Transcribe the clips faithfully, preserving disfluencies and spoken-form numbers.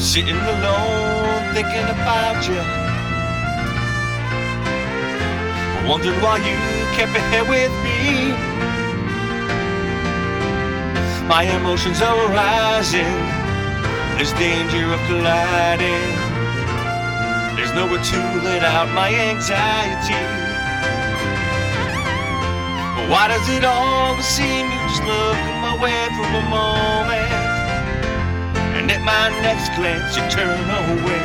Sitting alone thinking about you, wondering why you kept it here with me. My emotions are rising, there's danger of colliding. There's nowhere to let out my anxiety. Why does it always seem you just look my way for a moment, and at my next glance you turn away?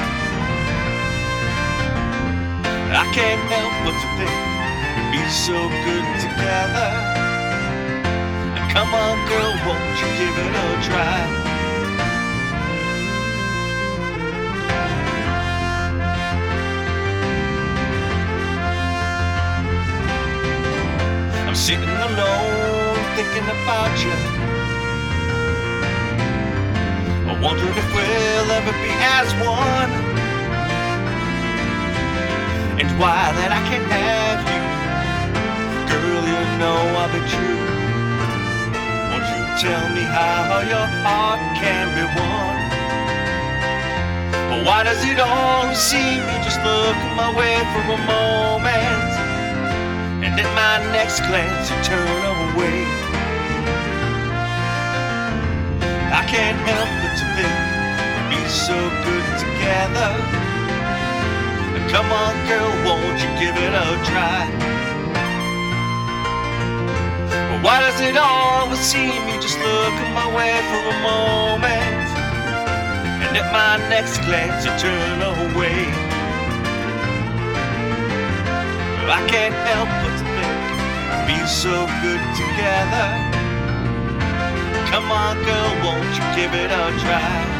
I can't help but to think we'd be so good together. And come on girl, won't you give it a try? I'm sitting alone thinking about you, wondering if we'll ever be as one, and why that I can't have you. Girl, you know I'll be true. Won't you tell me how your heart can be won? Why does it always seem you just look my way for a moment, and at my next glance you turn away? I can't help but to think we'd be so good together. And come on girl, won't you give it a try? Well, why does it always seem you just look my way for a moment, and at my next glance you turn away? Well, I can't help but to think we'd be so good together. Come on girl, won't you give it a try?